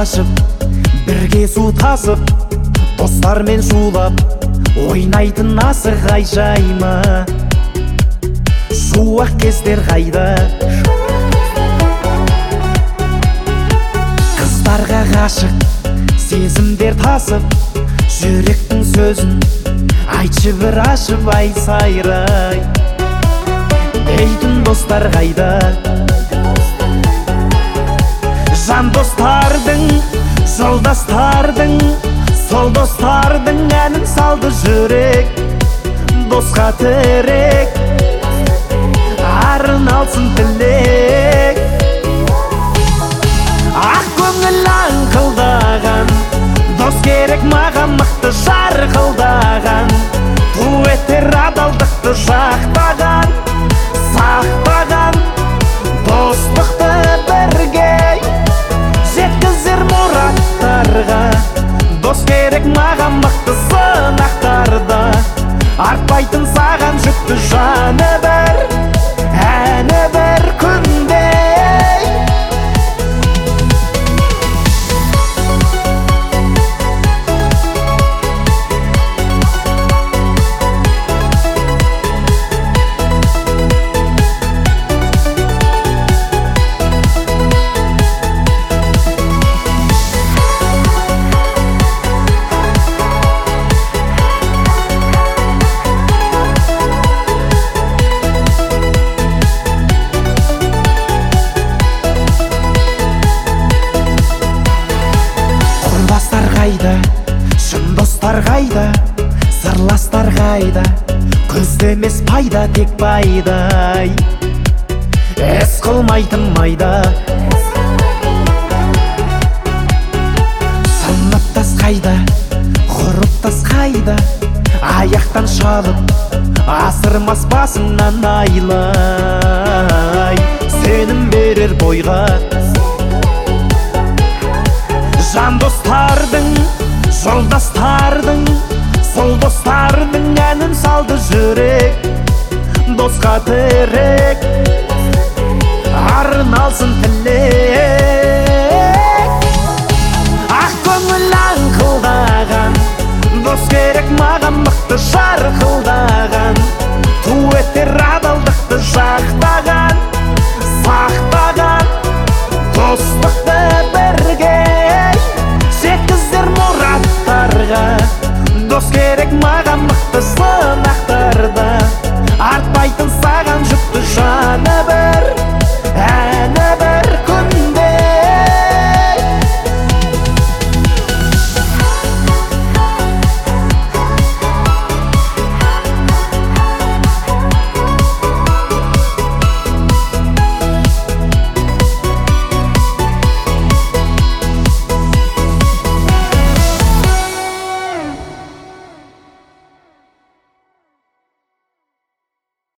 қашып, бірге су тасып, достармен шулап, ойнайтын асық айжайма. Шуақ кездер қайда? Қыздарға ғашық, сезімдер тасып, жүректің сөзін айтшы бір ашып ай сайрай. Дейтін достар қайда? Жан достардың, жолдастардың, сол достардың әнін салды жүрек. Досқа тірек, арын алсын тілек. Ақ көңіл аңқылдаған, дос керек маған мықты жарқылдаған. Ту етер адалдықты жақтаған, сақтаған. Достықты бірге жеткізер мұраттарға. Дос керек маған мықты сынақтарда, артпайтын саған жүкті жаны бір, әні бір күнде. Шын достар қайда, сырластар қайда, көзді емес пайда тек пайдай. Әс қылмайтын майда, сыныптас қайда, ғұрыптас қайда, аяқтан шалып, асырмас басыңнан айлай. Сенім берер бойға жан достардың, жолдастардың, сол достардың әнін салды жүрек. Досқа тірек, арын алсын тілек.